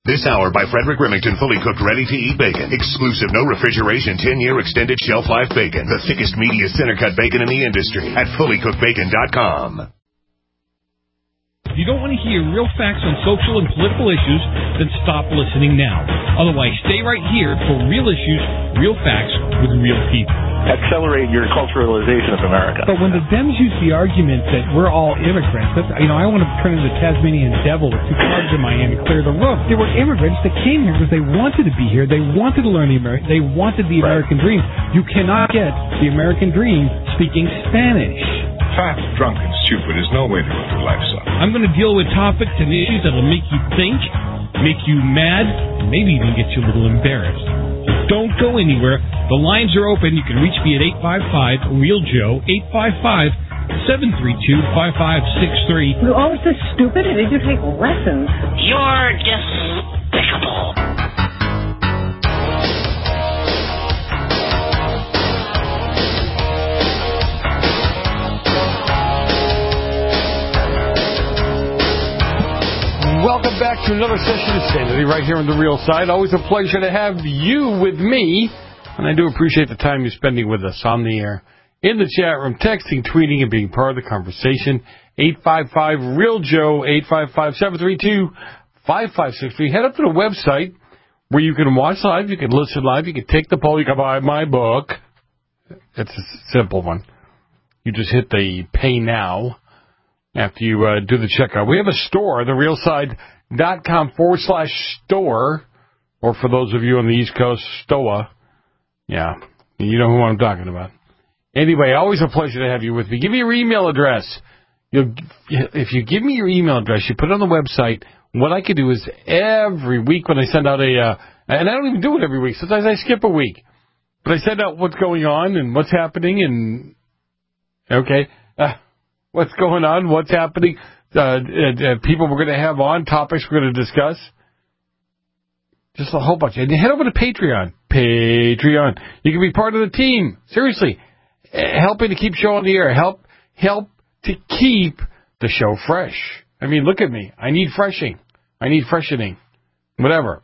This hour by Frederick Remington, fully cooked, ready-to-eat bacon. Exclusive, no refrigeration, 10-year extended shelf life bacon. The thickest, meatiest center-cut bacon in the industry at fullycookedbacon.com. If you don't want to hear real facts on social and political issues, then stop listening now. Otherwise, stay right here for real issues, real facts with real people. Accelerate your culturalization of America. But when the Dems use the argument that we're all immigrants, that's, I want to turn into the Tasmanian devil with two clubs in my hand to clear the room. There were immigrants that came here because they wanted to be here. They wanted to learn they wanted the American dream. You cannot get the American dream speaking Spanish. Fat, drunk, and stupid is no way to go through life, son. I'm going to deal with topics and issues that will make you think, make you mad, and maybe even get you a little embarrassed. Don't go anywhere. The lines are open. You can reach me at 855-REAL-JOE, 855-732-5563. You're always so stupid. I need to take lessons. You're despicable. Welcome back to another session of Sanity right here on The Real Side. Always a pleasure to have you with me. And I do appreciate the time you're spending with us on the air, in the chat room, texting, tweeting, and being part of the conversation. 855-REAL-JOE, 855-732-5563. Head up to the website where you can watch live, you can listen live, you can take the poll, you can buy my book. It's a simple one. You just hit the pay now after you do the checkout. We have a store, therealside.com/store, or for those of you on the East Coast, STOA. Yeah, you know who I'm talking about. Anyway, always a pleasure to have you with me. Give me your email address. If you give me your email address, you put it on the website. What I could do is every week when I send out and I don't even do it every week. Sometimes I skip a week. But I send out what's going on and what's happening and, what's going on, what's happening, people we're going to have on, topics we're going to discuss. Just a whole bunch. And head over to Patreon. Patreon. You can be part of the team. Seriously. Helping to keep show on the air. Help to keep the show fresh. I mean, look at me. I need freshening. Whatever.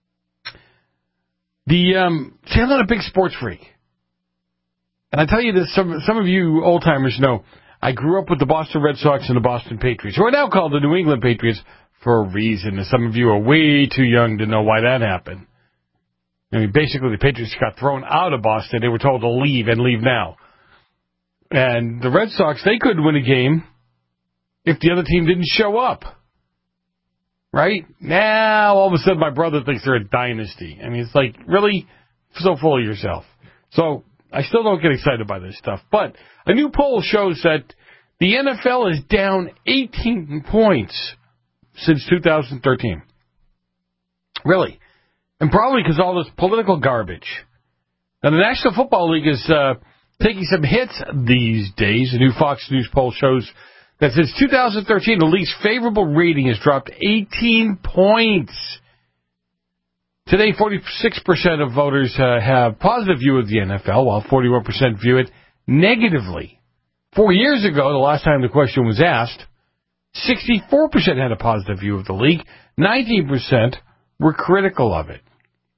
See, I'm not a big sports freak. And I tell you this, some of you old-timers know, I grew up with the Boston Red Sox and the Boston Patriots, who are now called the New England Patriots for a reason. And some of you are way too young to know why that happened. I mean, basically, the Patriots got thrown out of Boston. They were told to leave and leave now. And the Red Sox, they couldn't win a game if the other team didn't show up. Right? Now, all of a sudden, my brother thinks they're a dynasty. I mean, it's like, really? So full of yourself. So, I still don't get excited by this stuff. But a new poll shows that the NFL is down 18 points since 2013. Really. And probably because all this political garbage. Now, the National Football League is taking some hits these days. A new Fox News poll shows that since 2013, the league's favorable rating has dropped 18 points. Today, 46% of voters have positive view of the NFL, while 41% view it negatively. 4 years ago, the last time the question was asked, 64% had a positive view of the league. 19% were critical of it.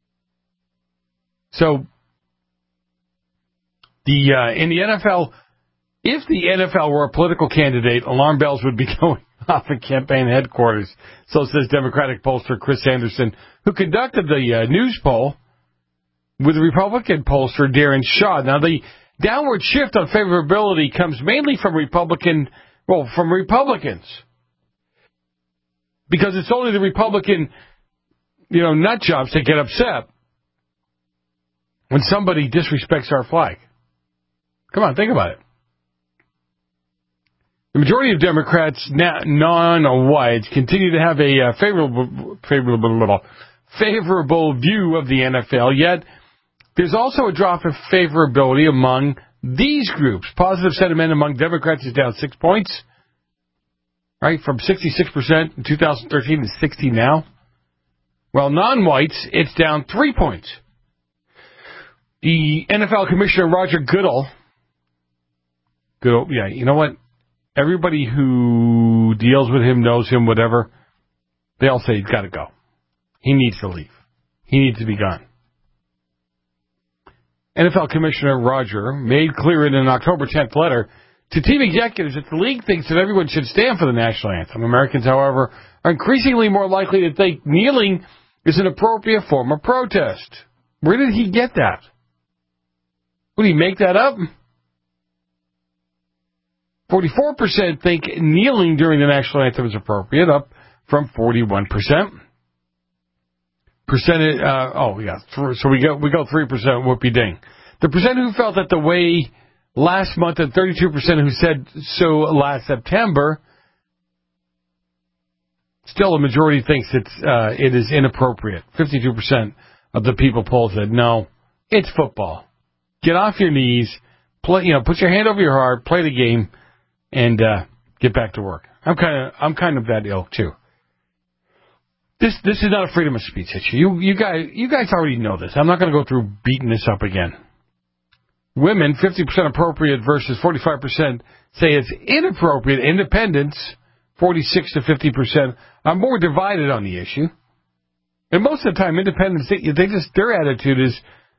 So, in the NFL, if the NFL were a political candidate, alarm bells would be going off at campaign headquarters. So says Democratic pollster Chris Anderson, who conducted the news poll with Republican pollster Darren Shaw. Now, the downward shift on favorability comes mainly from Republicans. Because it's only the Republican, nut jobs that get upset when somebody disrespects our flag. Come on, think about it. The majority of Democrats, non-whites, continue to have a favorable view of the NFL, yet there's also a drop of favorability among these groups. Positive sentiment among Democrats is down 6 points, right, from 66% in 2013 to 60 now. Well, non-whites, it's down 3 points. The NFL Commissioner Roger Goodell, you know what? Everybody who deals with him, knows him, whatever, they all say he's got to go. He needs to leave. He needs to be gone. NFL Commissioner Roger made clear in an October 10th letter to team executives that the league thinks that everyone should stand for the national anthem. Americans, however, are increasingly more likely to think kneeling is an appropriate form of protest. Where did he get that? Would he make that up? 44% think kneeling during the national anthem is appropriate, up from 41%. So we go 3% whoopee ding. The percent who felt that the way last month and 32% who said so last September, still a majority thinks it is inappropriate. 52% of the people polled said no, it's football. Get off your knees, play. Put your hand over your heart, play the game, and get back to work. I'm kind of that ilk too. This is not a freedom of speech issue. You guys already know this. I'm not going to go through beating this up again. Women, 50% appropriate versus 45% say it's inappropriate. Independents, 46 to 50%, are more divided on the issue. And most of the time, independents, their attitude is,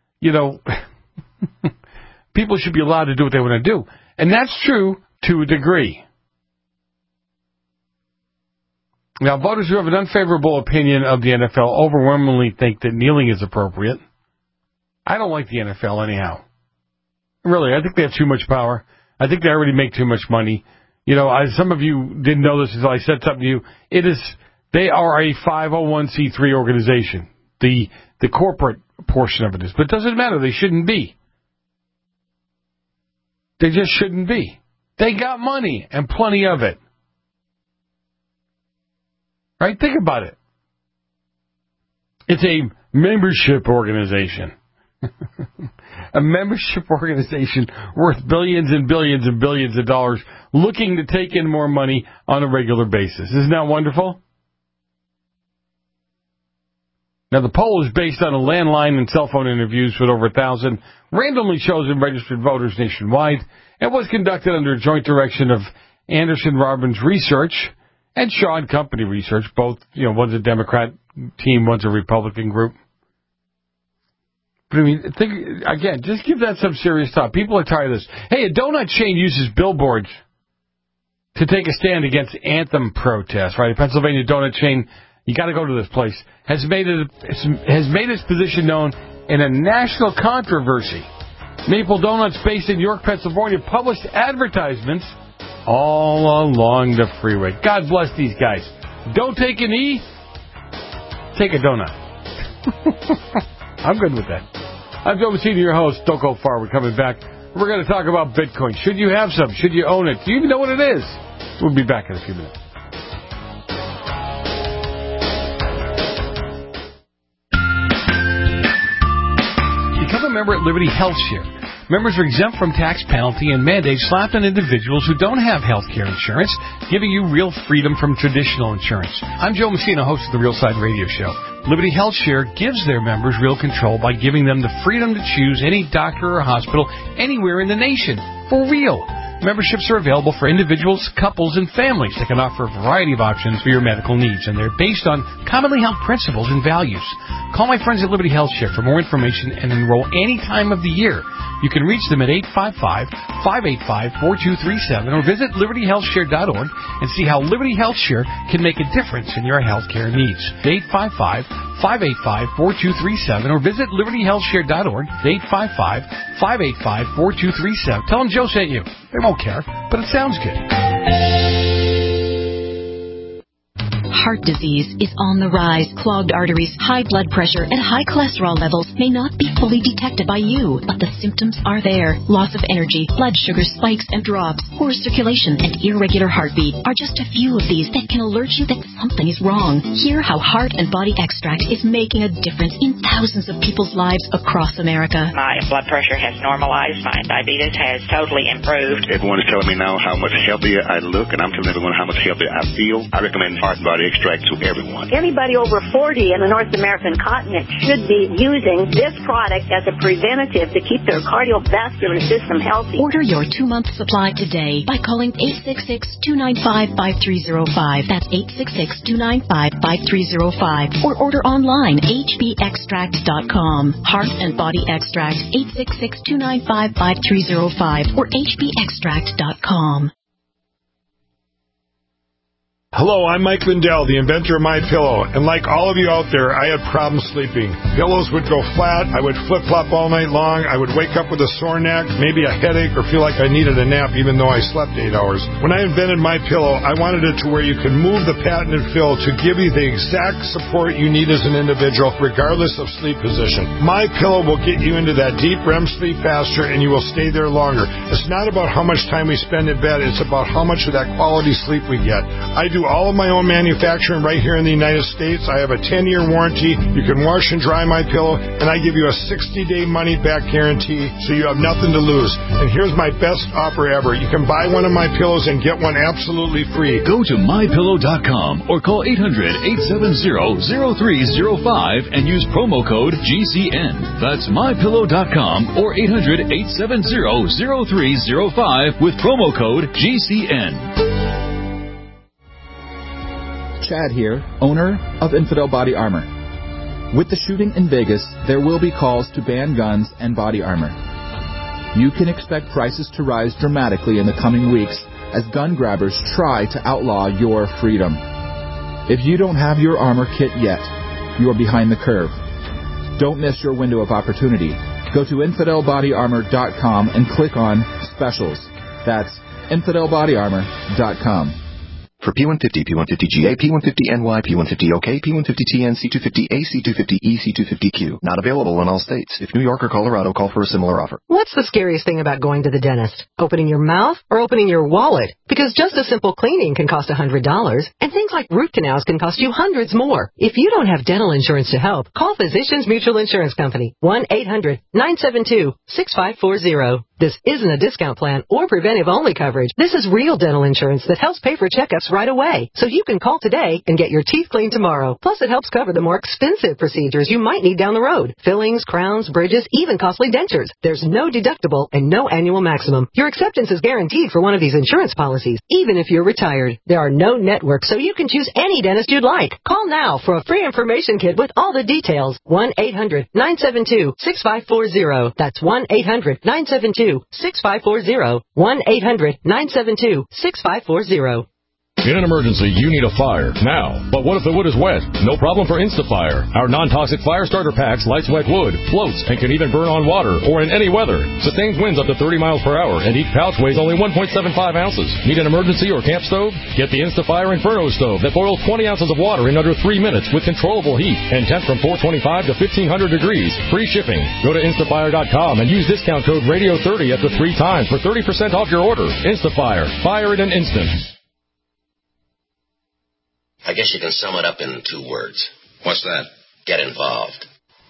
people should be allowed to do what they want to do. And that's true to a degree. Now, voters who have an unfavorable opinion of the NFL overwhelmingly think that kneeling is appropriate. I don't like the NFL anyhow. Really, I think they have too much power. I think they already make too much money. Some of you didn't know this until I said something to you. They are a 501c3 organization. The corporate portion of it is. But it doesn't matter. They shouldn't be. They just shouldn't be. They got money and plenty of it. Right? Think about it. It's a membership organization. A membership organization worth billions and billions and billions of dollars looking to take in more money on a regular basis. Isn't that wonderful? Now, the poll is based on a landline and cell phone interviews with over 1,000 randomly chosen registered voters nationwide and was conducted under joint direction of Anderson Robbins Research and Shaw and Company Research. Both, one's a Democrat team, one's a Republican group. But just give that some serious thought. People are tired of this. Hey, a donut chain uses billboards to take a stand against anthem protests, right? A Pennsylvania donut chain, you got to go to this place, has made its position known in a national controversy. Maple Donuts, based in York, Pennsylvania, published advertisements all along the freeway. God bless these guys. Don't take an E, take a donut. I'm good with that. I'm Joe Messina, your host. Don't go far. We're coming back. We're going to talk about Bitcoin. Should you have some? Should you own it? Do you even know what it is? We'll be back in a few minutes. Become a member at Liberty Health Share. Members are exempt from tax penalty and mandates slapped on individuals who don't have health care insurance, giving you real freedom from traditional insurance. I'm Joe Messina, host of the Real Side Radio Show. Liberty Health Share gives their members real control by giving them the freedom to choose any doctor or hospital anywhere in the nation. For real. Memberships are available for individuals, couples, and families that can offer a variety of options for your medical needs, and they're based on commonly held principles and values. Call my friends at Liberty Health Share for more information and enroll any time of the year. You can reach them at 855-585-4237 or visit libertyhealthshare.org and see how Liberty Health Share can make a difference in your health care needs. 855-585-4237 or visit libertyhealthshare.org. 855-585-4237. Tell them Joe sent you. They won't care, but it sounds good. Heart disease is on the rise. Clogged arteries, high blood pressure, and high cholesterol levels may not be fully detected by you, but the symptoms are there. Loss of energy, blood sugar spikes and drops, poor circulation, and irregular heartbeat are just a few of these that can alert you that something is wrong. Hear how Heart and Body Extract is making a difference in thousands of people's lives across America. My blood pressure has normalized. My diabetes has totally improved. Everyone is telling me now how much healthier I look, and I'm telling everyone how much healthier I feel. I recommend Heart and Body extract to everyone. Anybody over 40 in the North American continent should be using this product as a preventative to keep their cardiovascular system healthy. Order your 2-month supply today by calling 866-295-5305. That's 866-295-5305. Or order online, hbextract.com. Heart and Body Extract, 866-295-5305 or hbextract.com. Hello, I'm Mike Lindell, the inventor of MyPillow, and like all of you out there, I had problems sleeping. Pillows would go flat, I would flip-flop all night long, I would wake up with a sore neck, maybe a headache, or feel like I needed a nap even though I slept 8 hours. When I invented MyPillow, I wanted it to where you can move the patented fill to give you the exact support you need as an individual, regardless of sleep position. MyPillow will get you into that deep REM sleep faster, and you will stay there longer. It's not about how much time we spend in bed, it's about how much of that quality sleep we get. I do all of my own manufacturing right here in the United States. I have a 10-year warranty. You can wash and dry my pillow, and I give you a 60-day money-back guarantee, so you have nothing to lose. And here's my best offer ever. You can buy one of my pillows and get one absolutely free. Go to mypillow.com or call 800-870-0305 and use promo code GCN. That's mypillow.com or 800-870-0305 with promo code GCN. Chad here, owner of Infidel Body Armor. With the shooting in Vegas, there will be calls to ban guns and body armor. You can expect prices to rise dramatically in the coming weeks as gun grabbers try to outlaw your freedom. If you don't have your armor kit yet, you are behind the curve. Don't miss your window of opportunity. Go to InfidelBodyArmor.com and click on Specials. That's InfidelBodyArmor.com. For P150, P150GA, P150NY, P150OK, P150TN, C250A, C250E, C250Q. Not available in all states. If New York or Colorado, call for a similar offer. What's the scariest thing about going to the dentist? Opening your mouth or opening your wallet? Because just a simple cleaning can cost $100, and things like root canals can cost you hundreds more. If you don't have dental insurance to help, call Physicians Mutual Insurance Company, 1-800-972-6540. This isn't a discount plan or preventive-only coverage. This is real dental insurance that helps pay for checkups right away. So you can call today and get your teeth cleaned tomorrow. Plus, it helps cover the more expensive procedures you might need down the road. Fillings, crowns, bridges, even costly dentures. There's no deductible and no annual maximum. Your acceptance is guaranteed for one of these insurance policies, even if you're retired. There are no networks, so you can choose any dentist you'd like. Call now for a free information kit with all the details. 1-800-972-6540. That's 1-800-972-6540. 1-800-972-6540. In an emergency, you need a fire now. But what if the wood is wet? No problem for InstaFire. Our non-toxic fire starter packs lights wet wood, floats, and can even burn on water or in any weather. Sustains winds up to 30 miles per hour, and each pouch weighs only 1.75 ounces. Need an emergency or camp stove? Get the InstaFire Inferno stove that boils 20 ounces of water in under 3 minutes with controllable heat and temp from 425 to 1500 degrees. Free shipping. Go to instafire.com and use discount code Radio30 up to 3 times for 30% off your order. InstaFire. Fire in an instant. I guess you can sum it up in 2 words. What's that? Get involved.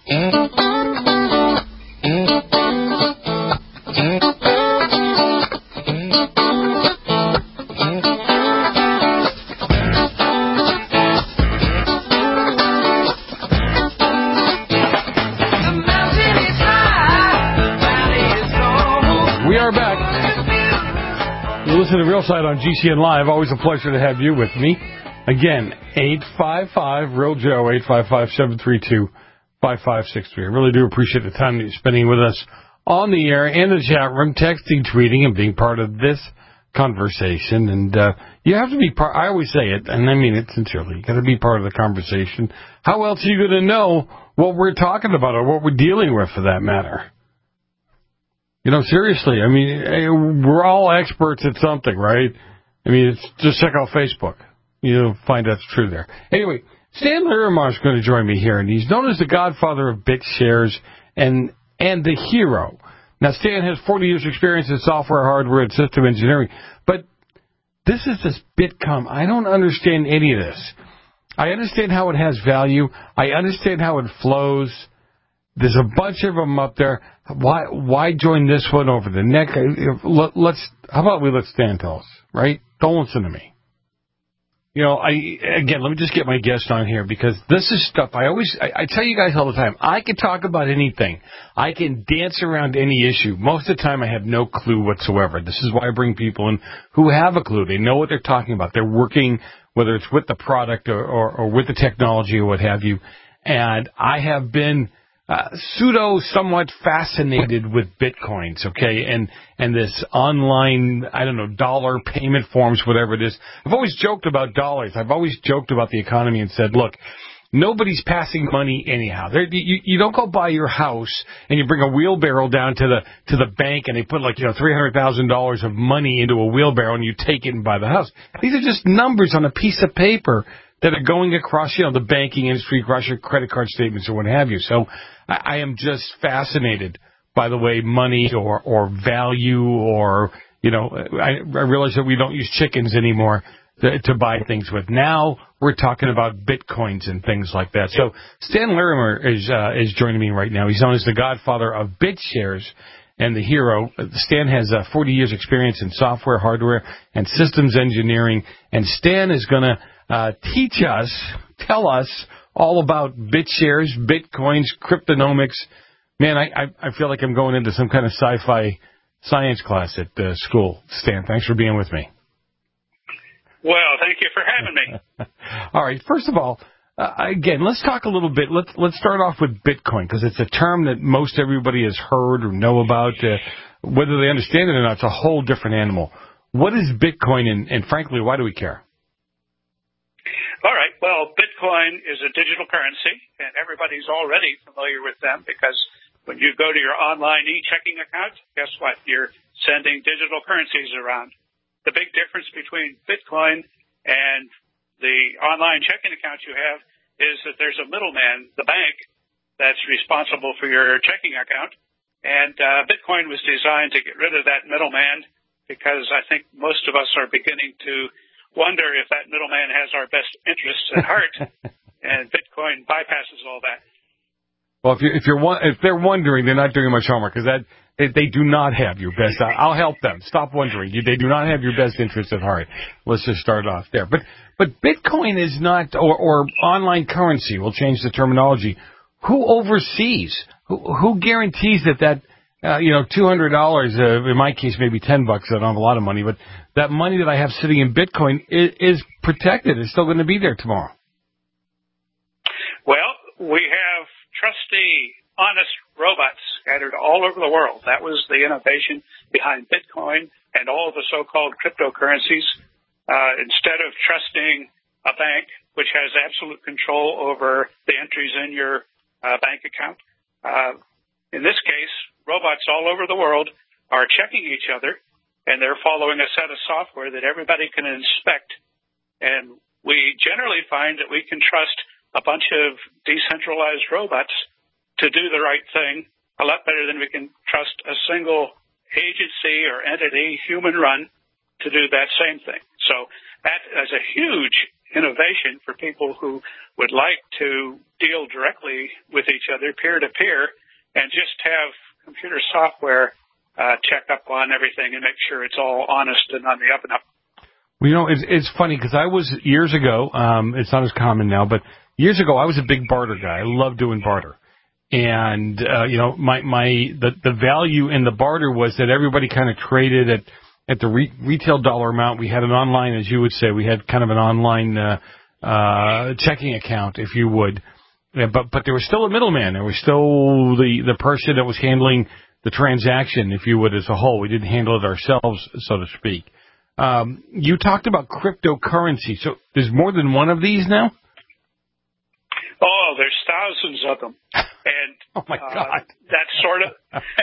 We are back. You listen to Real Side on GCN Live. Always a pleasure to have you with me. Again, 855-REAL-JOE, 855-732-5563. I really do appreciate the time that you're spending with us on the air, in the chat room, texting, tweeting, and being part of this conversation. And you have to be part. I always say it, and I mean it sincerely. You got to be part of the conversation. How else are you going to know what we're talking about or what we're dealing with, for that matter? You know, seriously. I mean, we're all experts at something, right? I mean, just check out Facebook. You'll find that's true there. Anyway, Stan Larimar is going to join me here, and he's known as the godfather of BitShares and the hero. Now, Stan has 40 years' experience in software, hardware, and system engineering, but this is this Bitcoin. I don't understand any of this. I understand how it has value. I understand how it flows. There's a bunch of them up there. Why join this one over the next? How about we let Stan tell us, right? Don't listen to me. let me just get my guest on here because this is stuff I tell you guys all the time. I can talk about anything. I can dance around any issue. Most of the time I have no clue whatsoever. This is why I bring people in who have a clue. They know what they're talking about. They're working, whether it's with the product or with the technology or what have you. And I have been somewhat fascinated with Bitcoins, okay, and this online, dollar payment forms, whatever it is. I've always joked about dollars. I've always joked about the economy and said, look, nobody's passing money anyhow. You don't go buy your house and you bring a wheelbarrow down to the bank and they put $300,000 of money into a wheelbarrow and you take it and buy the house. These are just numbers on a piece of paper that are going across, the banking industry, across your credit card statements or what have you. So I am just fascinated by the way money or value or, I realize that we don't use chickens anymore to buy things with. Now we're talking about Bitcoins and things like that. So Stan Larimer is joining me right now. He's known as the godfather of BitShares and the hero. Stan has 40 years experience in software, hardware, and systems engineering. And Stan is going to tell us all about BitShares, Bitcoins, cryptonomics. Man, I feel like I'm going into some kind of sci-fi science class at school. Stan, thanks for being with me. Well, thank you for having me. All right. First of all, again, let's talk a little bit. Let's start off with Bitcoin because it's a term that most everybody has heard or know about. Whether they understand it or not, it's a whole different animal. What is Bitcoin, and frankly, why do we care? All right. Well, Bitcoin is a digital currency, and everybody's already familiar with them because when you go to your online e-checking account, guess what? You're sending digital currencies around. The big difference between Bitcoin and the online checking account you have is that there's a middleman, the bank, that's responsible for your checking account. And Bitcoin was designed to get rid of that middleman because I think most of us are beginning to wonder if that middleman has our best interests at heart, and Bitcoin bypasses all that. Well, if they're wondering, they're not doing much homework because they do not have your best. I'll help them. Stop wondering. They do not have your best interests at heart. Let's just start off there. But Bitcoin is not, or online currency. We'll change the terminology. Who oversees? Who guarantees that $200, in my case, maybe $10, I don't have a lot of money, but that money that I have sitting in Bitcoin is protected. It's still going to be there tomorrow. Well, we have trusty, honest robots scattered all over the world. That was the innovation behind Bitcoin and all the so-called cryptocurrencies. Instead of trusting a bank, which has absolute control over the entries in your bank account, in this case, robots all over the world are checking each other, and they're following a set of software that everybody can inspect. And we generally find that we can trust a bunch of decentralized robots to do the right thing a lot better than we can trust a single agency or entity, human run, to do that same thing. So that is a huge innovation for people who would like to deal directly with each other, peer-to-peer, and just have computer software check up on everything and make sure it's all honest and on the up and up. Well, it's funny because I was years ago, it's not as common now, but years ago I was a big barter guy. I love doing barter. And, the value in the barter was that everybody kind of traded at the retail dollar amount. We had an online, as you would say, we had kind of an online checking account, if you would. Yeah, but there was still a middleman. There was still the person that was handling the transaction, if you would, as a whole. We didn't handle it ourselves, so to speak. You talked about cryptocurrency. So there's more than one of these now? Oh, there's thousands of them. And oh my God. That's sort of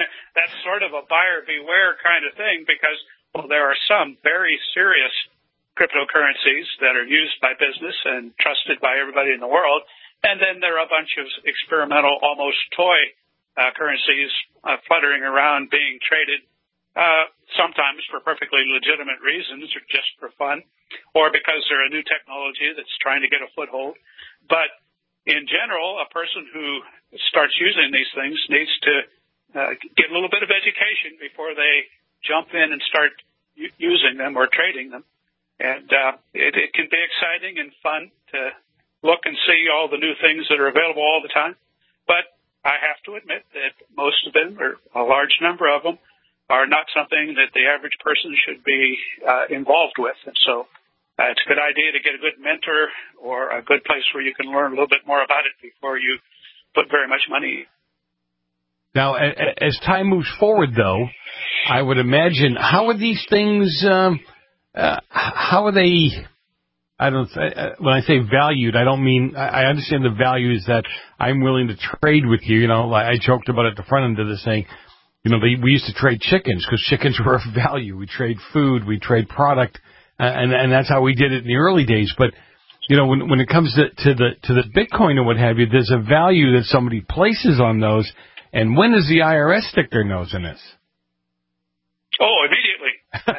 a buyer beware kind of thing because there are some very serious cryptocurrencies that are used by business and trusted by everybody in the world. And then there are a bunch of experimental, almost toy currencies fluttering around being traded, sometimes for perfectly legitimate reasons or just for fun, or because they're a new technology that's trying to get a foothold. But in general, a person who starts using these things needs to get a little bit of education before they jump in and start using them or trading them. And it can be exciting and fun to look and see all the new things that are available all the time. But I have to admit that most of them, or a large number of them, are not something that the average person should be involved with. And so it's a good idea to get a good mentor or a good place where you can learn a little bit more about it before you put very much money in. Now, as time moves forward, though, I would imagine, how are these things, how are they, when I say valued, I don't mean, I understand the value is that I'm willing to trade with you. You know, I joked about it at the front end of this saying, you know, we used to trade chickens because chickens were of value. We trade food, we trade product, and that's how we did it in the early days. But, you know, when it comes to the Bitcoin and what have you, there's a value that somebody places on those. And when does the IRS stick their nose in this? Oh, immediately.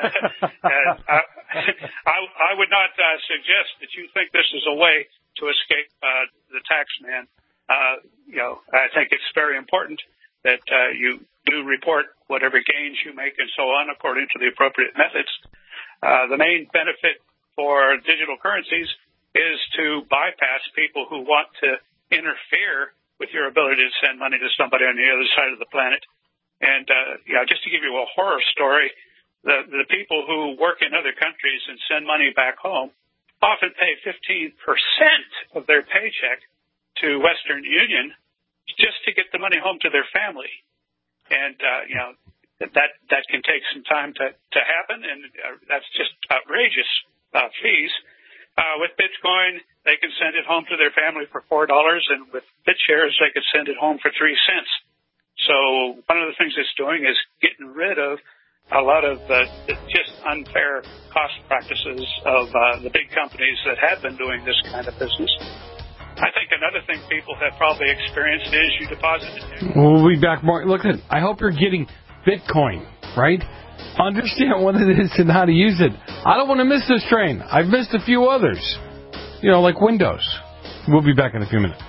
I would not suggest that you think this is a way to escape the tax man. You know, I think it's very important that you do report whatever gains you make and so on according to the appropriate methods. The main benefit for digital currencies is to bypass people who want to interfere with your ability to send money to somebody on the other side of the planet. And, just to give you a horror story, the people who work in other countries and send money back home often pay 15% of their paycheck to Western Union just to get the money home to their family. And, that can take some time to happen, and that's just outrageous fees. With Bitcoin, they can send it home to their family for $4, and with BitShares, they could send it home for 3 cents. So one of the things it's doing is getting rid of a lot of just unfair cost practices of the big companies that have been doing this kind of business. I think another thing people have probably experienced is you deposit it. We'll be back more. Look, I hope you're getting Bitcoin, right? Understand what it is and how to use it. I don't want to miss this train. I've missed a few others, like Windows. We'll be back in a few minutes.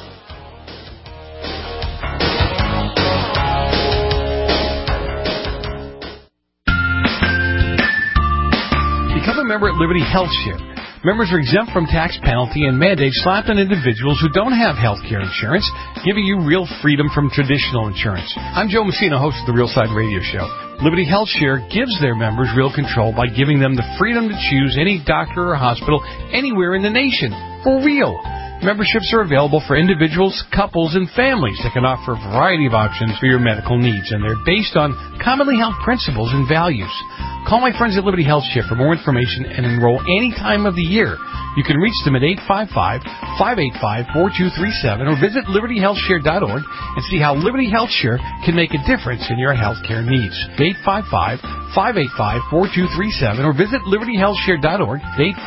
Become a member at Liberty HealthShare. Members are exempt from tax penalty and mandates slapped on individuals who don't have health care insurance, giving you real freedom from traditional insurance. I'm Joe Messina, host of the Real Side Radio Show. Liberty HealthShare gives their members real control by giving them the freedom to choose any doctor or hospital anywhere in the nation. For real. Memberships are available for individuals, couples, and families that can offer a variety of options for your medical needs, and they're based on commonly held principles and values. Call my friends at Liberty HealthShare for more information and enroll any time of the year. You can reach them at 855-585-4237 or visit libertyhealthshare.org and see how Liberty HealthShare can make a difference in your health care needs. 855-585-4237 or visit libertyhealthshare.org.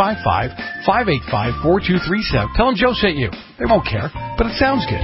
855-585-4237. Tell them Joe sent you. They won't care, but it sounds good.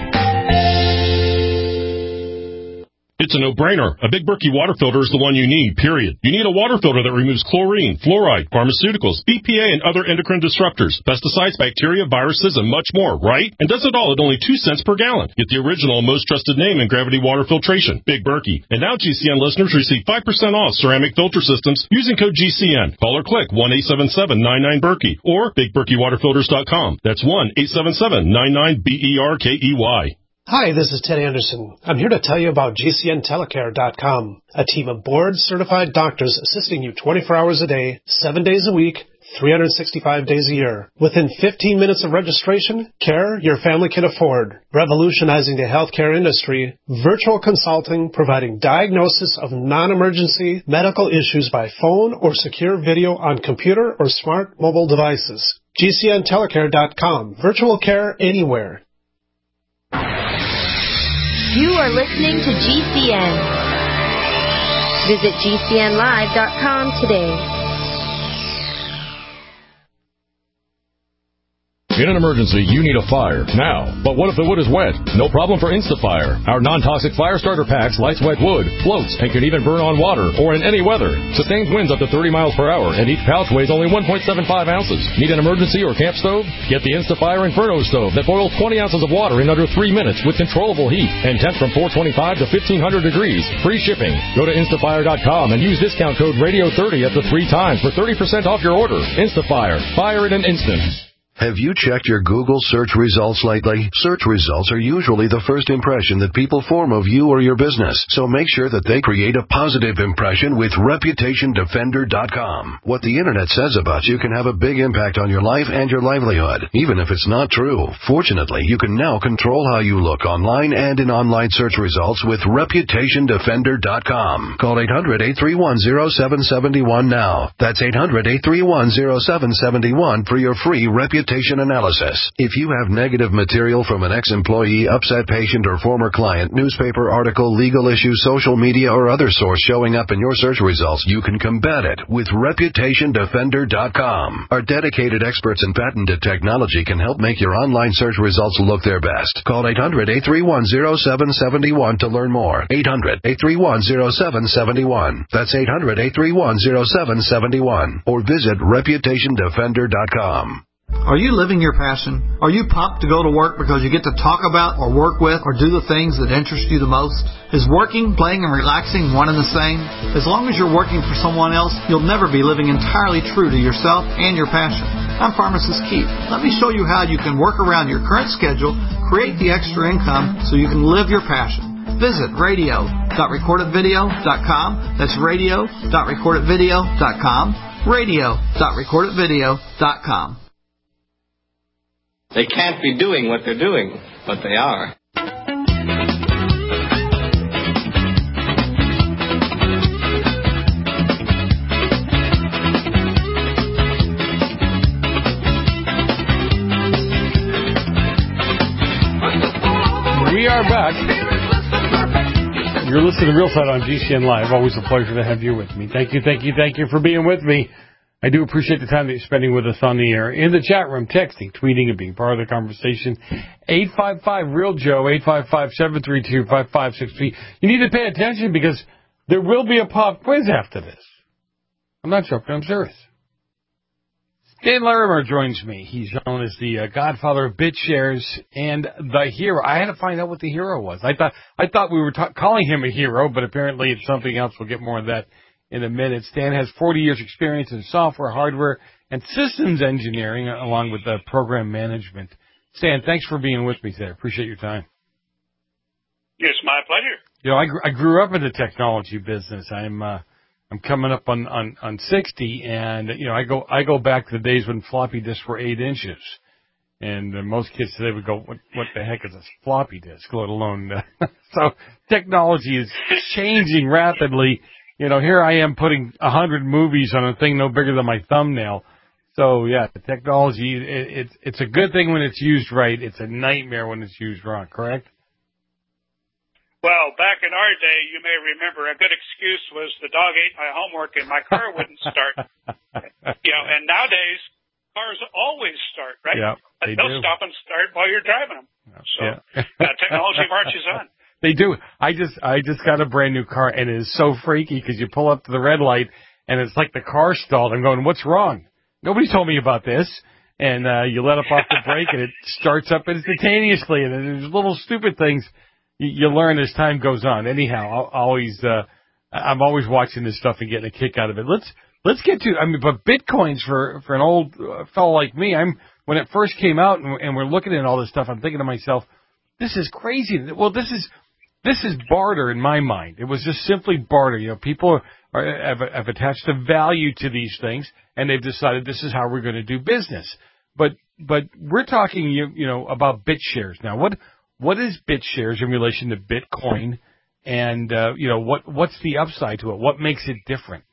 It's a no-brainer. A Big Berkey water filter is the one you need, period. You need a water filter that removes chlorine, fluoride, pharmaceuticals, BPA, and other endocrine disruptors, pesticides, bacteria, viruses, and much more, right? And does it all at only 2 cents per gallon. Get the original, most trusted name in gravity water filtration, Big Berkey. And now GCN listeners receive 5% off ceramic filter systems using code GCN. Call or click 1-877-99-BERKEY or BigBerkeyWaterFilters.com. That's 1-877-99-BERKEY. Hi, this is Ted Anderson. I'm here to tell you about GCNTelecare.com, a team of board-certified doctors assisting you 24 hours a day, 7 days a week, 365 days a year. Within 15 minutes of registration, care your family can afford. Revolutionizing the healthcare industry, virtual consulting providing diagnosis of non-emergency medical issues by phone or secure video on computer or smart mobile devices. GCNTelecare.com, virtual care anywhere. You are listening to GCN. Visit GCNlive.com today. In an emergency, you need a fire now. But what if the wood is wet? No problem for InstaFire. Our non-toxic fire starter packs lights wet wood, floats, and can even burn on water or in any weather. Sustains winds up to 30 miles per hour, and each pouch weighs only 1.75 ounces. Need an emergency or camp stove? Get the InstaFire Inferno stove that boils 20 ounces of water in under 3 minutes with controllable heat and temps from 425 to 1500 degrees. Free shipping. Go to instafire.com and use discount code RADIO30 up to 3 times for 30% off your order. InstaFire. Fire in an instant. Have you checked your Google search results lately? Search results are usually the first impression that people form of you or your business, so make sure that they create a positive impression with ReputationDefender.com. What the Internet says about you can have a big impact on your life and your livelihood, even if it's not true. Fortunately, you can now control how you look online and in online search results with ReputationDefender.com. Call 800-831-0771 now. That's 800-831-0771 for your free reputation analysis. If you have negative material from an ex-employee, upset patient, or former client, newspaper article, legal issue, social media, or other source showing up in your search results, you can combat it with ReputationDefender.com. Our dedicated experts in patented technology can help make your online search results look their best. Call 800-831-0771 to learn more. 800-831-0771. That's 800-831-0771. Or visit ReputationDefender.com. Are you living your passion? Are you pumped to go to work because you get to talk about or work with or do the things that interest you the most? Is working, playing, and relaxing one and the same? As long as you're working for someone else, you'll never be living entirely true to yourself and your passion. I'm Pharmacist Keith. Let me show you how you can work around your current schedule, create the extra income so you can live your passion. Visit radio.recordedvideo.com. That's radio.recordedvideo.com. radio.recordedvideo.com. They can't be doing what they're doing, but they are. We are back. You're listening to Real Side on GCN Live. Always a pleasure to have you with me. Thank you for being with me. I do appreciate the time that you're spending with us on the air, in the chat room, texting, tweeting, and being part of the conversation. 855-REAL-JOE, 855-732-5563. You need to pay attention because there will be a pop quiz after this. I'm not joking, I'm serious. Dan Larimer joins me. He's known as the godfather of BitShares and the hero. I had to find out what the hero was. I thought we were calling him a hero, but apparently it's something else. We'll get more of that in a minute. Stan has 40 years experience in software, hardware, and systems engineering, along with program management. Stan, thanks for being with me today. I appreciate your time. It's my pleasure. You know, I grew up in the technology business. I'm coming up on 60, and you know, I go back to the days when floppy disks were 8 inches. And most kids today would go, what the heck is a floppy disk, let alone... So technology is changing rapidly. You know, here I am putting 100 movies on a thing no bigger than my thumbnail. So, yeah, the technology, it's a good thing when it's used right. It's a nightmare when it's used wrong, correct? Well, back in our day, you may remember, a good excuse was the dog ate my homework and my car wouldn't start. You know, and nowadays, cars always start, right? Yeah, they'll stop and start while you're driving them. So, technology marches on. They do. I just got a brand new car, and it is so freaky because you pull up to the red light, and it's like the car stalled. I'm going, what's wrong? Nobody told me about this. And you let up off the brake, and it starts up instantaneously. And there's little stupid things you learn as time goes on. Anyhow, I'm always watching this stuff and getting a kick out of it. Let's get to. But Bitcoins for an old fellow like me. When it first came out, and we're looking at all this stuff, I'm thinking to myself, this is crazy. Well, this is barter in my mind. It was just simply barter. You know, people have attached a value to these things, and they've decided this is how we're going to do business. But we're talking, you know, about BitShares now. What is BitShares in relation to Bitcoin, and you know, what's the upside to it? What makes it different?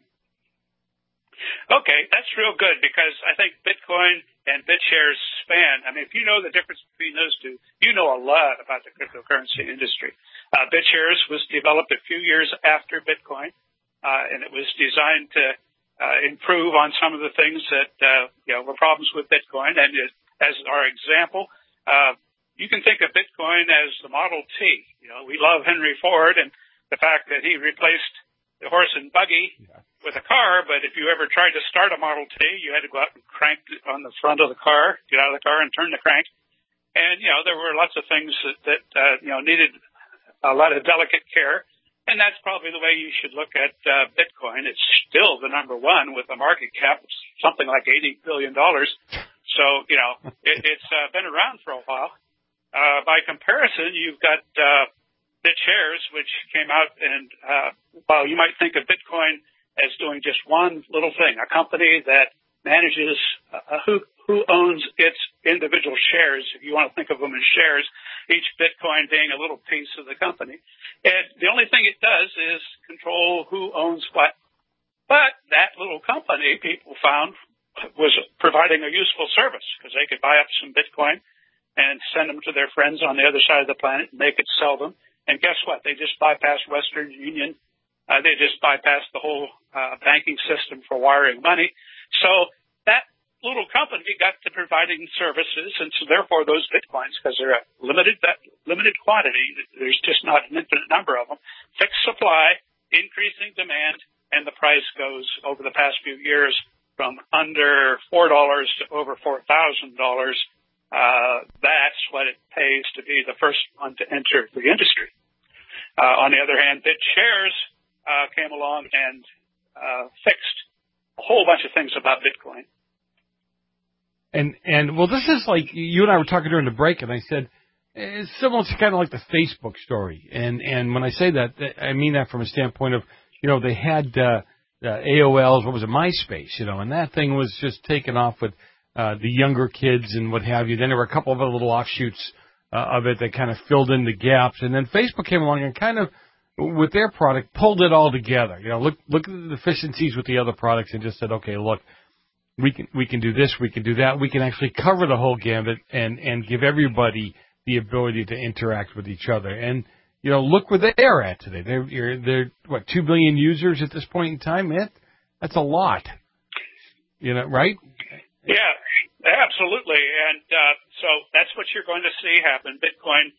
Okay, that's real good because I think Bitcoin and BitShares span. I mean, if you know the difference between those two, you know a lot about the cryptocurrency industry. BitShares was developed a few years after Bitcoin, and it was designed to improve on some of the things that were problems with Bitcoin, and it as our example. You can think of Bitcoin as the Model T. We love Henry Ford and the fact that he replaced the horse and buggy with a car, but if you ever tried to start a Model T, you had to go out and crank it on the front of the car, get out of the car and turn the crank. And, there were lots of things that needed a lot of delicate care. And that's probably the way you should look at Bitcoin. It's still the number one with a market cap of something like $80 billion. So, it's been around for a while. By comparison, you've got BitShares, which came out, and while you might think of Bitcoin as doing just one little thing, a company that manages who owns its individual shares, if you want to think of them as shares, each Bitcoin being a little piece of the company. And the only thing it does is control who owns what. But that little company, people found, was providing a useful service because they could buy up some Bitcoin and send them to their friends on the other side of the planet, and they could sell them. And guess what? They just bypassed Western Union. They just bypassed the whole banking system for wiring money. So that little company got to providing services, and so therefore those Bitcoins, because they're a limited quantity, there's just not an infinite number of them, fixed supply, increasing demand, and the price goes over the past few years from under $4 to over $4,000. That's what it pays to be the first one to enter the industry. On the other hand, BitShares came along and fixed a whole bunch of things about Bitcoin. And well, this is like, you and I were talking during the break, and I said, it's similar to kind of like the Facebook story. And when I say that, I mean that from a standpoint of, they had AOL's, what was it, MySpace, and that thing was just taken off with the younger kids and what have you. Then there were a couple of other little offshoots of it that kind of filled in the gaps. And then Facebook came along and kind of, with their product, pulled it all together. Look at the deficiencies with the other products and just said, okay, look, we can do this, we can do that. We can actually cover the whole gambit and give everybody the ability to interact with each other. And, look where they are at today. They're what, 2 billion users at this point in time? That's a lot. Right? Yeah, absolutely. And so that's what you're going to see happen. Bitcoin,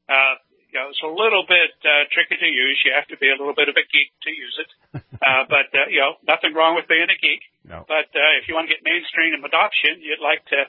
it's a little bit tricky to use. You have to be a little bit of a geek to use it. But nothing wrong with being a geek. No. But if you want to get mainstream adoption, you'd like to,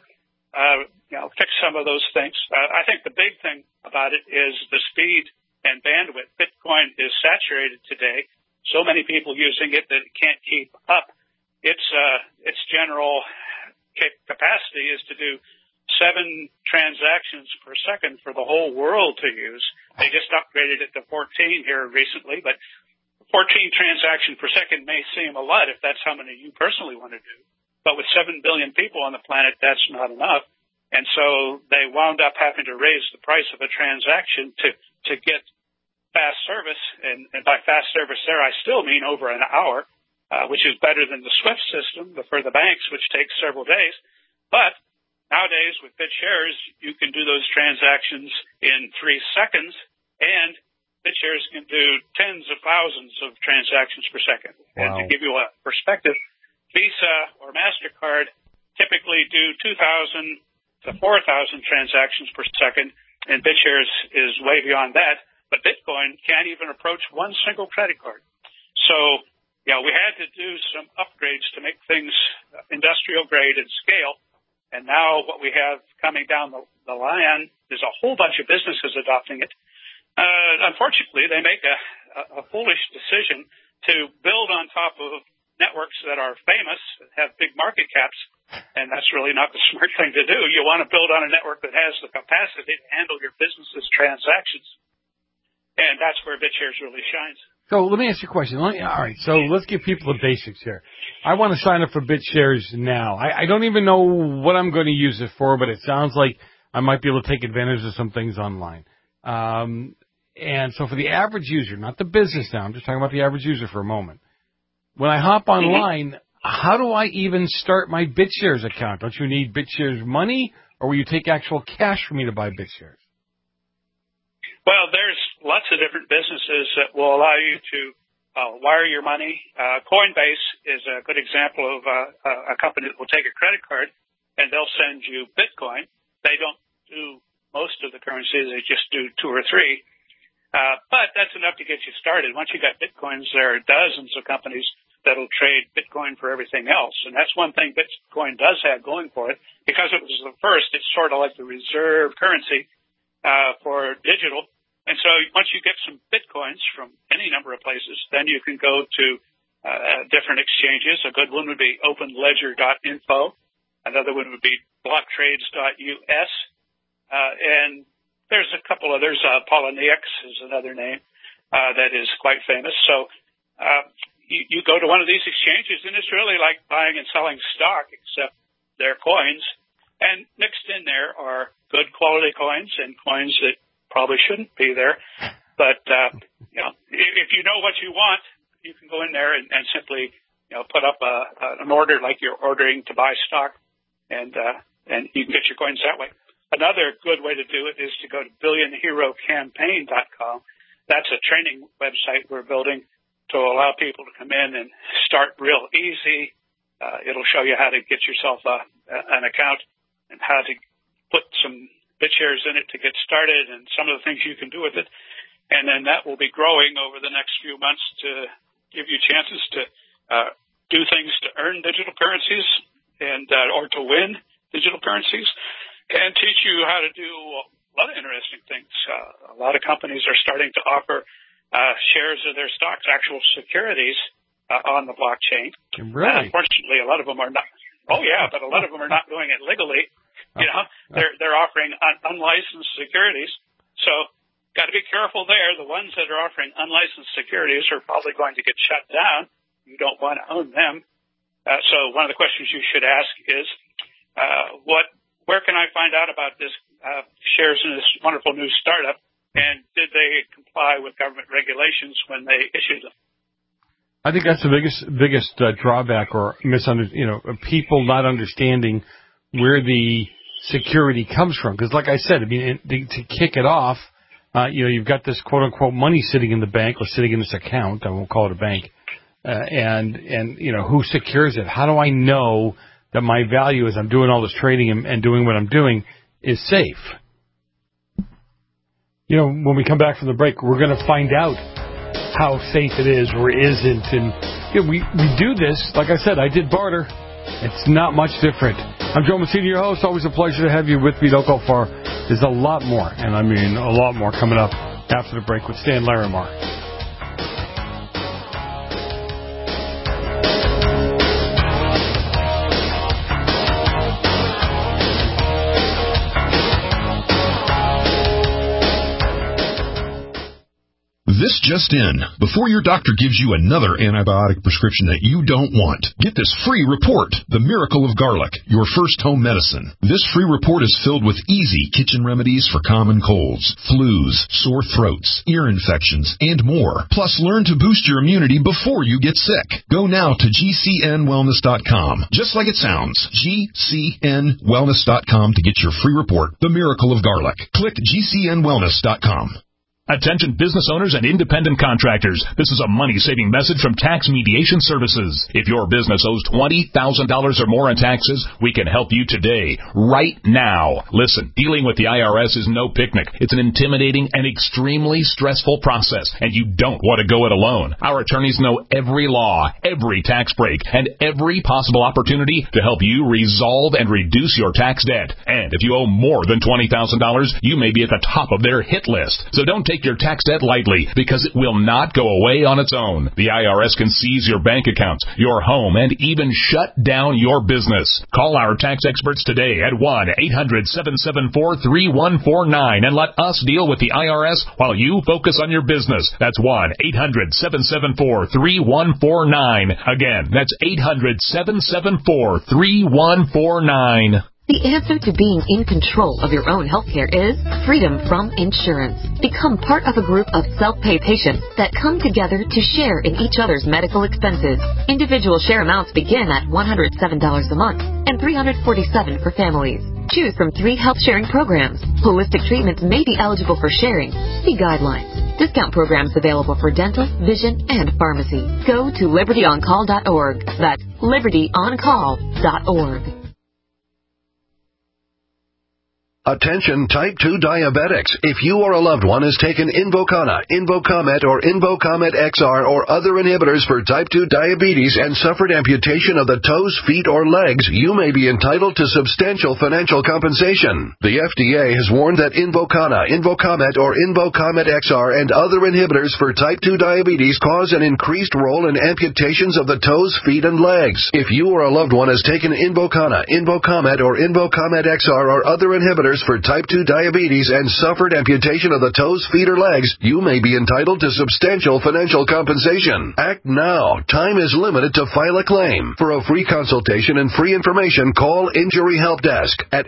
fix some of those things. I think the big thing about it is the speed and bandwidth. Bitcoin is saturated today. So many people using it that it can't keep up. Its general capacity is to do 7 transactions per second for the whole world to use. They just upgraded it to 14 here recently, but 14 transactions per second may seem a lot if that's how many you personally want to do. But with 7 billion people on the planet, that's not enough. And so they wound up having to raise the price of a transaction to get fast service. And by fast service there, I still mean over an hour, which is better than the SWIFT system for the banks, which takes several days. But nowadays, with BitShares, you can do those transactions in 3 seconds, and BitShares can do tens of thousands of transactions per second. Wow. And to give you a perspective, Visa or MasterCard typically do 2,000 to 4,000 transactions per second, and BitShares is way beyond that. But Bitcoin can't even approach one single credit card. So, we had to do some upgrades to make things industrial grade and scale. And now what we have coming down the line is a whole bunch of businesses adopting it. Unfortunately, they make a foolish decision to build on top of networks that are famous, that have big market caps, and that's really not the smart thing to do. You want to build on a network that has the capacity to handle your business's transactions, and that's where BitShares really shines. So let me ask you a question. All right, so let's give people the basics here. I want to sign up for BitShares now. I don't even know what I'm going to use it for, but it sounds like I might be able to take advantage of some things online. And so for the average user, not the business now, I'm just talking about the average user for a moment. When I hop online, how do I even start my BitShares account? Don't you need BitShares money, or will you take actual cash for me to buy BitShares? Well, there's lots of different businesses that will allow you to wire your money. Coinbase is a good example of a company that will take a credit card and they'll send you Bitcoin. They don't do most of the currencies. They just do 2 or 3. But that's enough to get you started. Once you got Bitcoins, there are dozens of companies that'll trade Bitcoin for everything else. And that's one thing Bitcoin does have going for it. Because it was the first, it's sort of like the reserve currency for digital. And so once you get some Bitcoins from any number of places, then you can go to different exchanges. A good one would be openledger.info. Another one would be blocktrades.us. And there's a couple others. Poloniex is another name that is quite famous. So you go to one of these exchanges, and it's really like buying and selling stock, except they're coins. And mixed in there are good quality coins and coins that probably shouldn't be there. But if you know what you want, you can go in there and simply put up an order like you're ordering to buy stock, and you can get your coins that way. Another good way to do it is to go to billionherocampaign.com. That's a training website we're building to allow people to come in and start real easy. It'll show you how to get yourself an account and how to put some BitShares in it to get started and some of the things you can do with it. And then that will be growing over the next few months to give you chances to do things to earn digital currencies and or to win digital currencies, and teach you how to do a lot of interesting things. A lot of companies are starting to offer shares of their stocks, actual securities, on the blockchain. Really? Unfortunately, a lot of them are not. Oh yeah, but a lot of them are not doing it legally. They're offering unlicensed securities. So got to be careful there. The ones that are offering unlicensed securities are probably going to get shut down. You don't want to own them. So one of the questions you should ask is, where can I find out about this shares in this wonderful new startup? And did they comply with government regulations when they issued them? I think that's the biggest drawback or people not understanding where the security comes from. Because like I said, I mean, to kick it off, you've got this quote unquote money sitting in the bank or sitting in this account. I won't call it a bank. And who secures it? How do I know that my value as I'm doing all this trading and doing what I'm doing is safe? When we come back from the break, we're going to find out how safe it is or isn't. And we do this. Like I said, I did barter. It's not much different. I'm Joe Messina, your host. Always a pleasure to have you with me. Don't go far. There's a lot more, and I mean a lot more coming up after the break with Stan Larimar. This just in. Before your doctor gives you another antibiotic prescription that you don't want, get this free report, The Miracle of Garlic, your first home medicine. This free report is filled with easy kitchen remedies for common colds, flus, sore throats, ear infections, and more. Plus, learn to boost your immunity before you get sick. Go now to GCNwellness.com. Just like it sounds, GCNwellness.com to get your free report, The Miracle of Garlic. Click GCNwellness.com. Attention business owners and independent contractors. This is a money-saving message from Tax Mediation Services. If your business owes $20,000 or more in taxes, we can help you today, right now. Listen, dealing with the IRS is no picnic. It's an intimidating and extremely stressful process, and you don't want to go it alone. Our attorneys know every law, every tax break, and every possible opportunity to help you resolve and reduce your tax debt. And if you owe more than $20,000, you may be at the top of their hit list. So don't take your tax debt lightly, because it will not go away on its own. The IRS can seize your bank accounts, your home, and even shut down your business. Call our tax experts today at 1-800-774-3149 and let us deal with the IRS while you focus on your business. That's 1-800-774-3149. Again, that's 800-774-3149. The answer to being in control of your own healthcare is freedom from insurance. Become part of a group of self-pay patients that come together to share in each other's medical expenses. Individual share amounts begin at $107 a month and $347 for families. Choose from 3 health-sharing programs. Holistic treatments may be eligible for sharing. See guidelines. Discount programs available for dental, vision, and pharmacy. Go to libertyoncall.org. That's libertyoncall.org. Attention type 2 diabetics. If you or a loved one has taken Invokana, Invocomet, or Invocomet XR or other inhibitors for type 2 diabetes and suffered amputation of the toes, feet, or legs, you may be entitled to substantial financial compensation. The FDA has warned that Invokana, Invocomet, or Invocomet XR and other inhibitors for type 2 diabetes cause an increased role in amputations of the toes, feet, and legs. If you or a loved one has taken Invokana, Invocomet, or Invocomet XR or other inhibitors for type 2 diabetes and suffered amputation of the toes, feet, or legs, you may be entitled to substantial financial compensation. Act now. Time is limited to file a claim. For a free consultation and free information, call Injury Help Desk at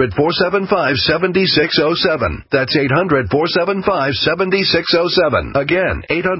800-475-7607. That's 800-475-7607. Again,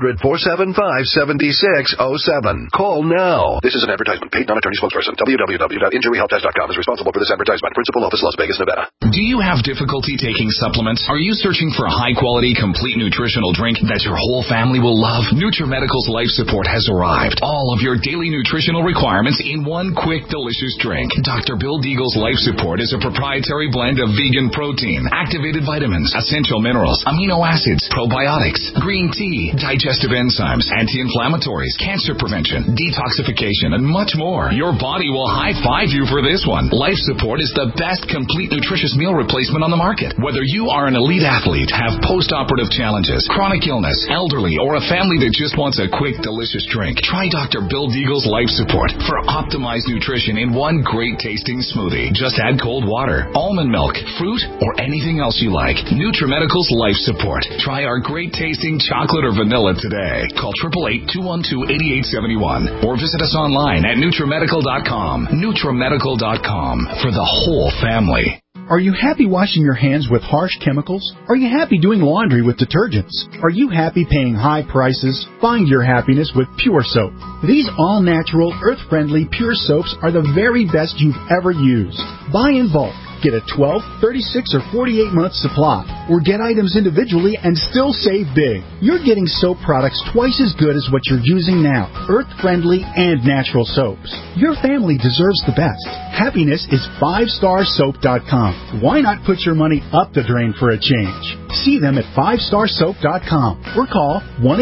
800-475-7607. Call now. This is an advertisement. Paid non-attorney spokesperson. www.injuryhelpdesk.com is responsible for this advertisement. Principal office, Las Vegas, Nevada. Do you have difficulty taking supplements? Are you searching for a high-quality, complete nutritional drink that your whole family will love? NutriMedical's Life Support has arrived. All of your daily nutritional requirements in one quick, delicious drink. Dr. Bill Deagle's Life Support is a proprietary blend of vegan protein, activated vitamins, essential minerals, amino acids, probiotics, green tea, digestive enzymes, anti-inflammatories, cancer prevention, detoxification, and much more. Your body will high-five you for this one. Life Support is the best complete nutritious meal replacement on the market. Whether you are an elite athlete, have post-operative challenges, chronic illness, elderly, or a family that just wants a quick, delicious drink, try Dr. Bill Deagle's Life Support for optimized nutrition in one great-tasting smoothie. Just add cold water, almond milk, fruit, or anything else you like. NutriMedical's Life Support. Try our great-tasting chocolate or vanilla today. Call 888-212-8871 or visit us online at NutriMedical.com. NutriMedical.com for the whole family. Are you happy washing your hands with harsh chemicals? Are you happy doing laundry with detergents? Are you happy paying high prices? Find your happiness with Pure Soap. These all-natural, earth-friendly Pure Soaps are the very best you've ever used. Buy in bulk. Get a 12, 36, or 48-month supply, or get items individually and still save big. You're getting soap products twice as good as what you're using now, earth-friendly and natural soaps. Your family deserves the best. Happiness is 5starsoap.com. Why not put your money up the drain for a change? See them at 5starsoap.com or call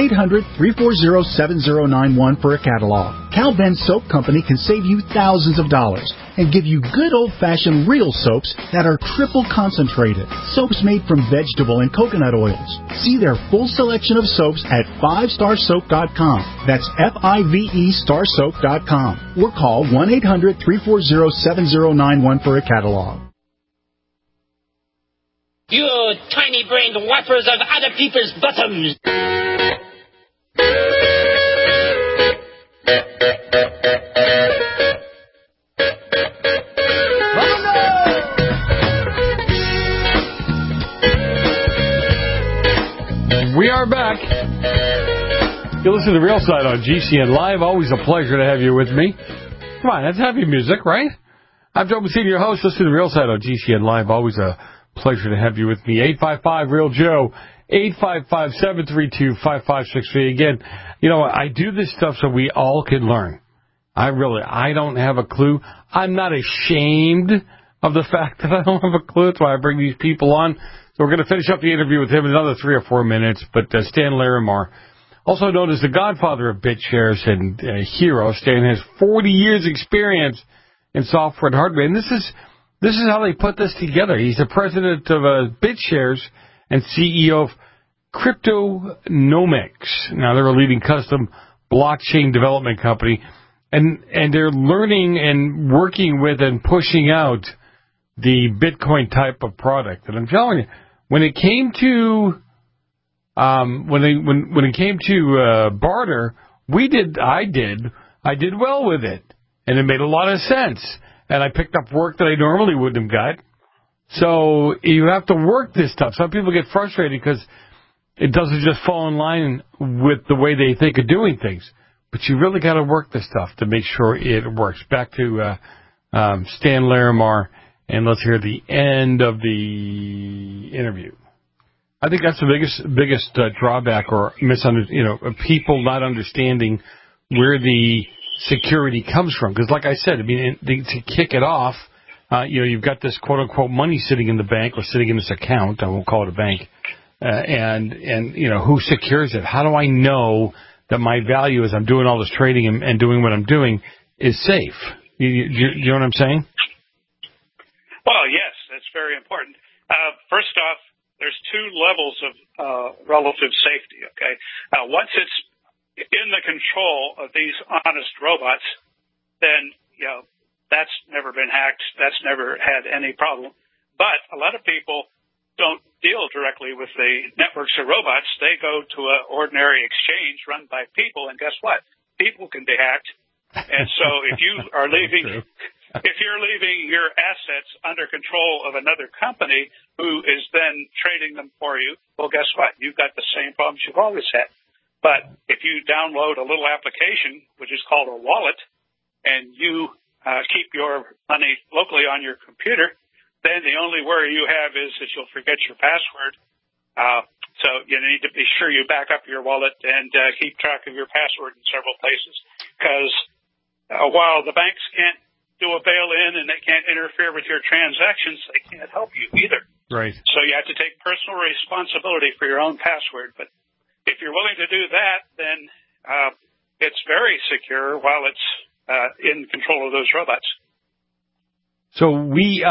1-800-340-7091 for a catalog. Cal Ben Soap Company can save you thousands of dollars and give you good old-fashioned real soaps that are triple concentrated. Soaps made from vegetable and coconut oils. See their full selection of soaps at 5starsoap.com. That's F-I-V-E starsoap.com. Or call 1-800-340-7091 for a catalog. You tiny-brained wipers of other people's bottoms! We are back. You listen to The Real Side on GCN Live. Always a pleasure to have you with me. Come on, that's happy music, right? I'm Joe Messina, your host. Listen to The Real Side on GCN Live. Always a pleasure to have you with me. 855-REAL-JOE, 855-732-5563. Again, you know, I do this stuff so we all can learn. I don't have a clue. I'm not ashamed of the fact that I don't have a clue. That's why I bring these people on. So we're going to finish up the interview with him in another 3 or 4 minutes. But Stan Larimar, also known as the godfather of BitShares and hero, Stan has 40 years experience in software and hardware. And this is how they put this together. He's the president of BitShares and CEO of Cryptonomics. Now, they're a leading custom blockchain development company. And they're learning and working with and pushing out the Bitcoin type of product. And I'm telling you, when it came to barter, I did well with it, and it made a lot of sense. And I picked up work that I normally wouldn't have got. So you have to work this stuff. Some people get frustrated because it doesn't just fall in line with the way they think of doing things. But you really got to work this stuff to make sure it works. Back to Stan Larimar, and let's hear the end of the interview. I think that's the biggest drawback or people not understanding where the security comes from. Because like I said, to kick it off, You've got this quote-unquote money sitting in the bank or sitting in this account. I won't call it a bank. And who secures it? How do I know that my value as I'm doing all this trading and doing what I'm doing is safe? You know what I'm saying? Well, yes, that's very important. First off, there's two levels of relative safety, okay? Once it's in the control of these honest robots, then, that's never been hacked. That's never had any problem. But a lot of people don't deal directly with the networks of robots. They go to an ordinary exchange run by people, and guess what? People can be hacked. And so if you are leaving... If you're leaving your assets under control of another company who is then trading them for you, well, guess what? You've got the same problems you've always had. But if you download a little application, which is called a wallet, and you keep your money locally on your computer, then the only worry you have is that you'll forget your password. So you need to be sure you back up your wallet and keep track of your password in several places. Because while the banks can't do a bail-in and they can't interfere with your transactions, they can't help you either. Right. So you have to take personal responsibility for your own password. But if you're willing to do that, then it's very secure while it's in control of those robots. So we're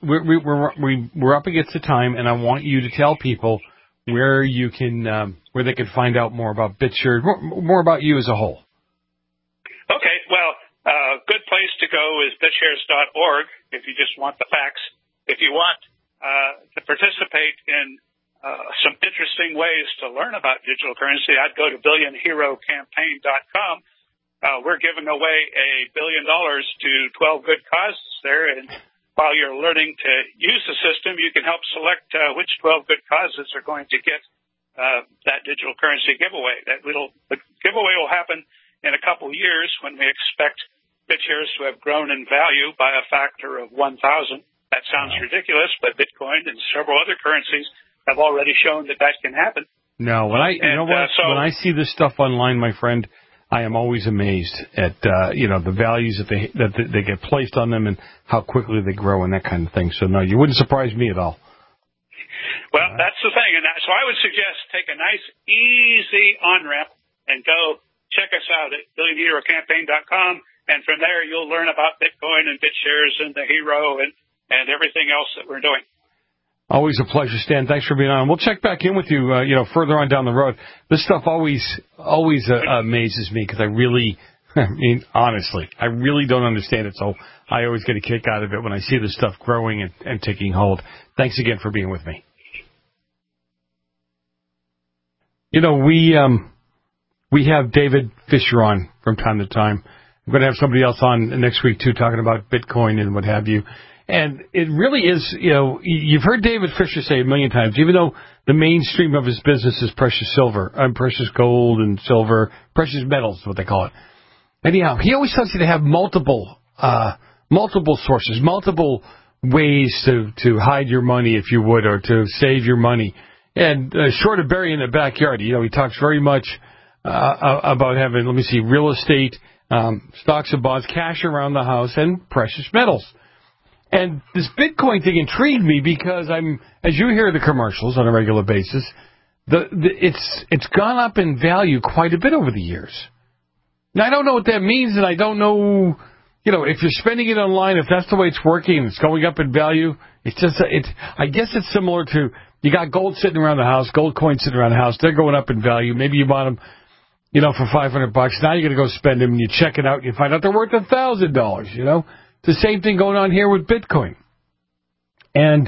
up against the time, and I want you to tell people where you can where they can find out more about BitShares, more about you as a whole. Okay. Well, a good place to go is BitShares.org if you just want the facts. If you want to participate in some interesting ways to learn about digital currency, I'd go to BillionHeroCampaign.com. We're giving away $1 billion to 12 good causes there, and while you're learning to use the system, you can help select which 12 good causes are going to get that digital currency giveaway. The giveaway will happen in a couple years when we expect BitShares to have grown in value by a factor of 1,000. That sounds ridiculous, but Bitcoin and several other currencies have already shown that can happen. No, when I see this stuff online, my friend, I am always amazed at the values that they get placed on them and how quickly they grow and that kind of thing. So no, you wouldn't surprise me at all. Well, that's the thing, and so I would suggest take a nice, easy on-ramp and go check us out at BillionHeroCampaign.com, and from there you'll learn about Bitcoin and BitShares and the Hero and everything else that we're doing. Always a pleasure, Stan. Thanks for being on. We'll check back in with you, further on down the road. This stuff always amazes me because honestly, I really don't understand it. So I always get a kick out of it when I see this stuff growing and taking hold. Thanks again for being with me. We have David Fisher on from time to time. I'm going to have somebody else on next week, too, talking about Bitcoin and what have you. And it really is, you've heard David Fisher say a million times, even though the mainstream of his business is precious gold and silver, precious metals is what they call it. Anyhow, he always tells you to have multiple sources, multiple ways to hide your money, if you would, or to save your money. And short of burying in the backyard, he talks very much about having, real estate, stocks and bonds, cash around the house, and precious metals. And this Bitcoin thing intrigued me because as you hear the commercials on a regular basis, it's gone up in value quite a bit over the years. Now, I don't know what that means, and I don't know, if you're spending it online, if that's the way it's working and it's going up in value, I guess it's similar to, you got gold sitting around the house, gold coins sitting around the house, they're going up in value. Maybe you bought them, for $500. Now you're going to go spend them, and you check it out, and you find out they're worth $1,000, The same thing going on here with Bitcoin. And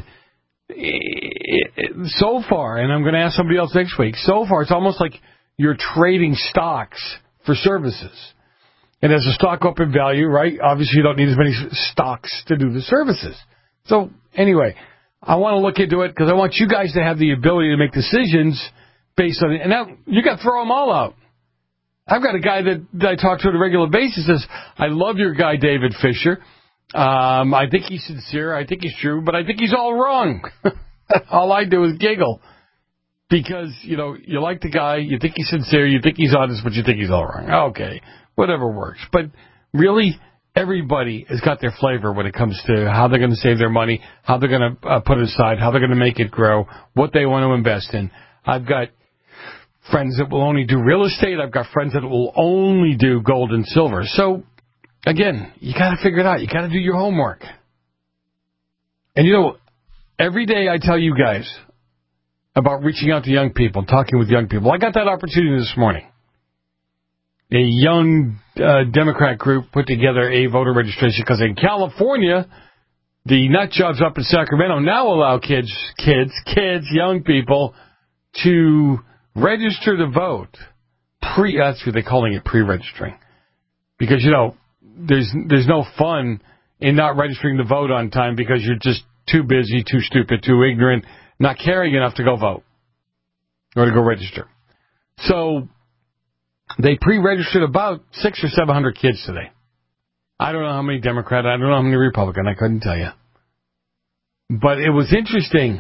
so far, and I'm going to ask somebody else next week, so far it's almost like you're trading stocks for services. And as the stock go up in value, right, obviously you don't need as many stocks to do the services. So anyway, I want to look into it because I want you guys to have the ability to make decisions based on it. And now you got to throw them all out. I've got a guy that I talk to on a regular basis says, I love your guy, David Fisher. I think he's sincere. I think he's true, but I think he's all wrong. All I do is giggle because, you like the guy, you think he's sincere, you think he's honest, but you think he's all wrong. Okay, whatever works. But really, Everybody has got their flavor when it comes to how they're going to save their money, how they're going to put it aside, how they're going to make it grow, what they want to invest in. I've got friends that will only do real estate. I've got friends that will only do gold and silver. So, again, you got to figure it out. You got to do your homework. And, every day I tell you guys about reaching out to young people, talking with young people. I got that opportunity this morning. A young Democrat group put together a voter registration because in California, the nut jobs up in Sacramento now allow kids, young people, to register to vote. That's what they're calling it, pre-registering. Because, there's no fun in not registering to vote on time because you're just too busy, too stupid, too ignorant, not caring enough to go vote or to go register. So they pre-registered about 600 or 700 kids today. I don't know how many Democrat, I don't know how many Republican, I couldn't tell you. But it was interesting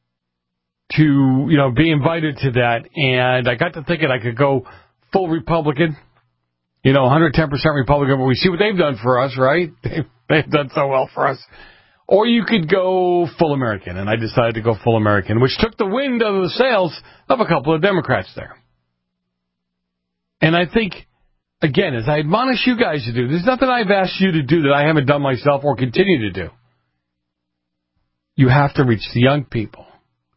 to, be invited to that, and I got to thinking I could go full Republican, 110% Republican, but we see what they've done for us, right? They've done so well for us. Or you could go full American, and I decided to go full American, which took the wind out of the sails of a couple of Democrats there. And I think, again, as I admonish you guys to do, there's nothing I've asked you to do that I haven't done myself or continue to do. You have to reach the young people.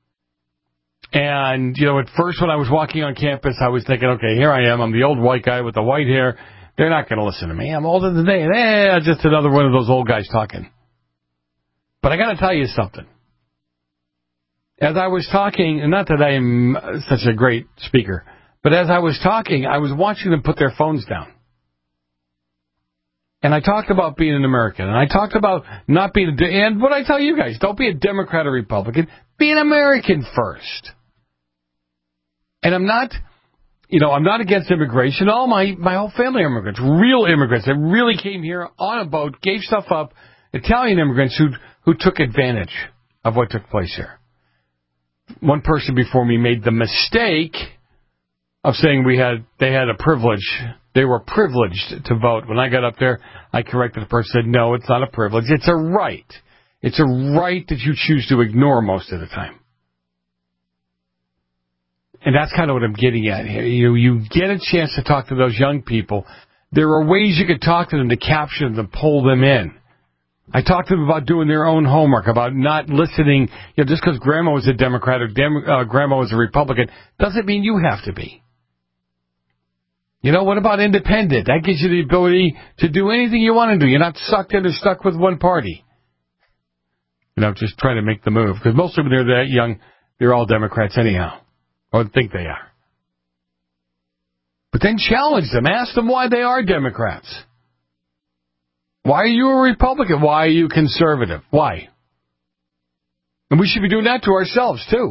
And, at first when I was walking on campus, I was thinking, okay, here I am. I'm the old white guy with the white hair. They're not going to listen to me. I'm older than they. Just another one of those old guys talking. But I got to tell you something. As I was talking, and not that I am such a great speaker, but as I was talking, I was watching them put their phones down. And I talked about being an American, and I talked about not being and what I tell you guys, don't be a Democrat or Republican, be an American first. And I'm not against immigration. All my whole family are immigrants, real immigrants that really came here on a boat, gave stuff up, Italian immigrants who took advantage of what took place here. One person before me made the mistake of saying they had a privilege. They were privileged to vote. When I got up there, I corrected the person, said, no, it's not a privilege. It's a right. It's a right that you choose to ignore most of the time. And that's kind of what I'm getting at here. You get a chance to talk to those young people. There are ways you could talk to them to capture them, to pull them in. I talked to them about doing their own homework, about not listening. Just because Grandma was a Democrat or Grandma was a Republican doesn't mean you have to be. What about independent? That gives you the ability to do anything you want to do. You're not sucked in or stuck with one party. Just trying to make the move. Because most of them, they're that young, they're all Democrats anyhow. Or think they are. But then challenge them. Ask them why they are Democrats. Why are you a Republican? Why are you conservative? Why? And we should be doing that to ourselves, too.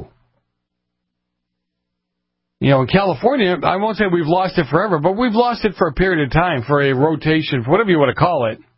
In California, I won't say we've lost it forever, but we've lost it for a period of time, for a rotation, for whatever you want to call it.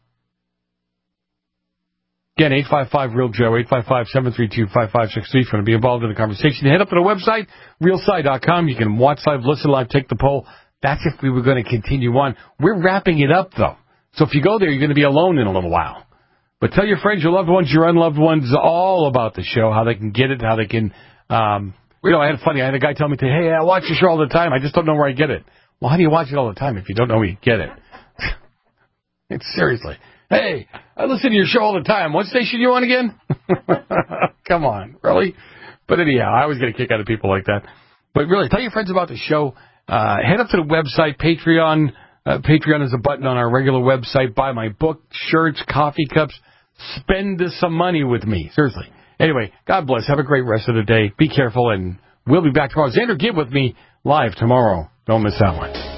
Again, 855-REAL-JOE, 855-732-5563 if you want to be involved in the conversation. Head up to the website, realside.com. You can watch live, listen live, take the poll. That's if we were going to continue on. We're wrapping it up, though. So if you go there, you're going to be alone in a little while. But tell your friends, your loved ones, your unloved ones, all about the show, how they can get it, how they can... I had a guy tell me, hey, I watch your show all the time. I just don't know where I get it. Well, how do you watch it all the time if you don't know where you get it? Seriously. Hey, I listen to your show all the time. What station you on again? Come on, really? But anyhow, I always get a kick out of people like that. But really, tell your friends about the show. Head up to the website, Patreon. Patreon is a button on our regular website. Buy my book, shirts, coffee cups. Spend some money with me. Seriously. Anyway, God bless. Have a great rest of the day. Be careful, and we'll be back tomorrow. Xander Gibb with me live tomorrow. Don't miss that one.